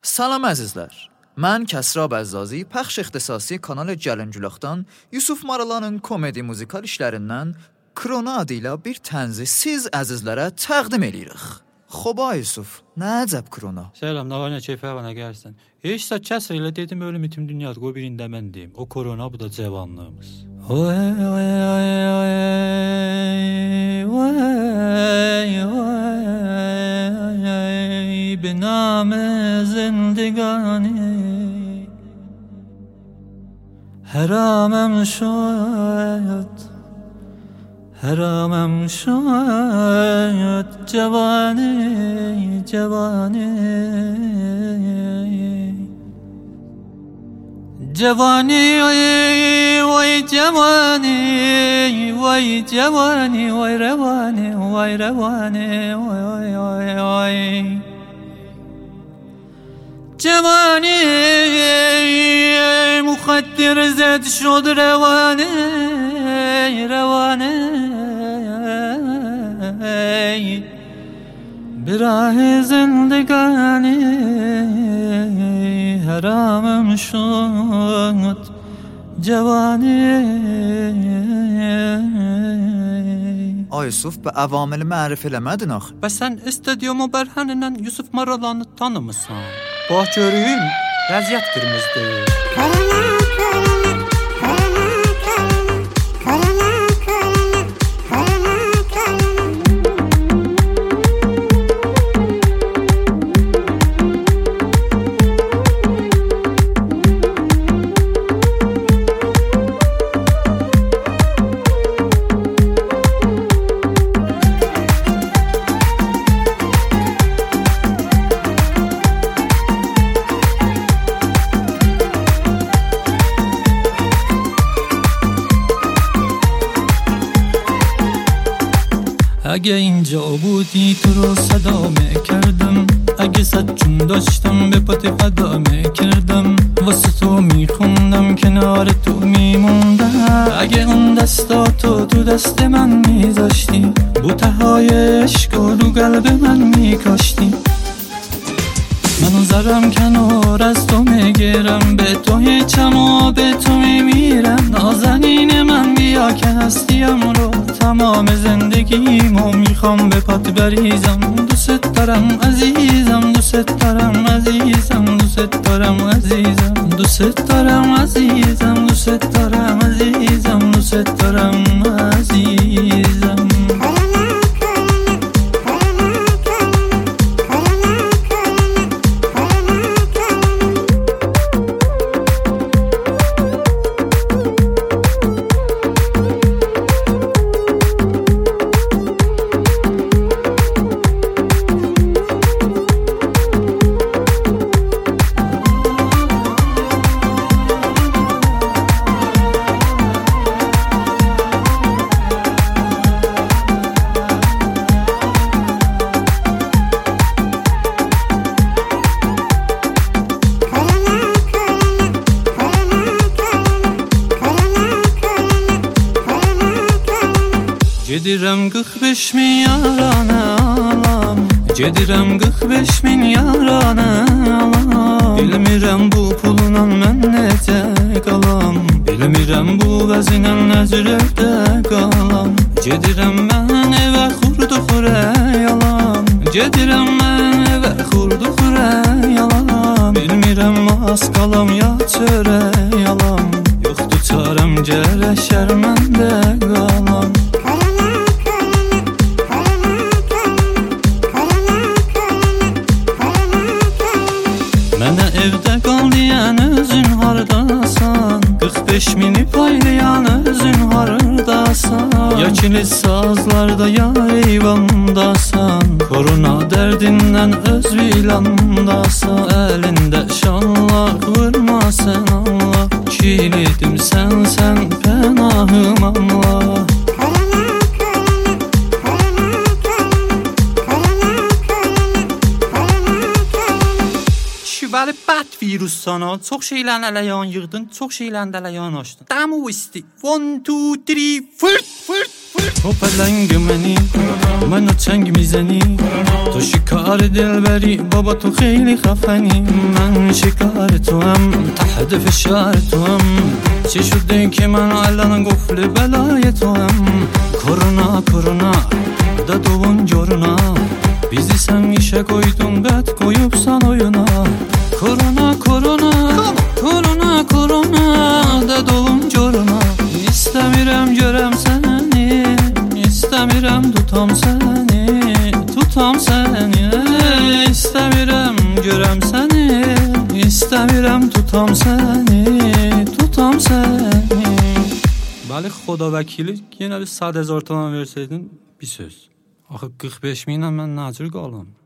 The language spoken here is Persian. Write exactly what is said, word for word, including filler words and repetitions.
Salam əzizlər. Mən Kəsra Bəzzazi, pəxş ixtisasi kanal Gəlincülaqdan Yusuf Maralanın komedi muzikal işlərindən Krona adı ilə bir tənzi siz əzizlərə təqdim edirik. Xoba Yusuf, nə əcəb Krona? Selam, nə var, nə keyfə var, nə gəlsən? Heç də kəsr ilə dedim, ölüm itim dünyada, qoy birində mən deyim. O korona, bu da cavanlığımız. Oy, oy, oy, oy, oy, oy, binam zindگانی حرامم شد حرامم شد جوانی جوانی جوانی وای وای جوانی وای جوانی وای روانی وای روانی وای وای وای جوانی مخدر زد شد روانه روانه به راه زندگانی حرامم شد جوانی. Ay Yusuf, bu avamili mərif eləmədin axı. Bəs sən istadiyomu bərhənindən Yusuf Maralanı tanımısan? Bax görüm, vəziyyət qırmızıdır. Korona, korona, korona, korona, korona, korona, اگه اینجا بودی تو رو صدا میکردم، اگه صد جون داشتم به پات فدا میکردم، واسه تو میخوندم کنار تو میموندم. اگه اون دستاتو تو دست من میذاشتی، بوتهای عشق رو قلب من میکاشتی. منو زرم کنار از تو میگیرم، به تو هیچم و به تو میمیرم. نازنین من بیا که هستیم رو تمام زندگیمو میخوام به پات بریزم. دوست دارم عزیزم، دوست دارم عزیزم، دوست دارم عزیزم، دوست دارم عزیزم، دوست دارم عزیزم، دوست دارم عزیزم. Gedirəm qırx beş min yarana alam, gedirəm qırx beş min yarana alam. Bilmirəm bu pulla mən necə qalam, bilmirəm bu vəzinə nəcürətdə qalam. Gedirəm mən evə xurdu xurək alam, gedirəm mən evə xurdu xurək alam. Bilmirəm az qalam ya çörək alam, yoxdur çarəm gərək şərməndə qalam. Mənə evdə qal deyən özün hardasan, qırx beş mini paylayan özün hardasan. Ya kilis sazlarda ya eyvandasan, korona dərdindən öz vilandasan. Əlində şallaq vurma sən Allah, kilidim sən sən pənahım Allah. bəli bad virussana, çox şeylərin ələyən yığdın, çox şeylərin ələyən açdın. Demo isti. one two three fırt fırt fırt. تو پلنگ منی منو چنگ میزنی تو شکار دلبری بابا تو خیلی خفنی من شکار تو هم تحت فشار تو هم چی شده که من الان قفل بلای تو هم کرونا کرونا دادوون جورونا bizi sen işe koydun bet koyupsan oyuna korona korona korona korona dadolum corona İstəmirəm görəm səni İstəmirəm tutam səni tutam səni İstəmirəm görəm səni İstəmirəm tutam səni tutam səni Bəli xoda vəkili yenə bir صد هزار تومان verseydin bir söz Axı qırx beş minlə mən nacir qalım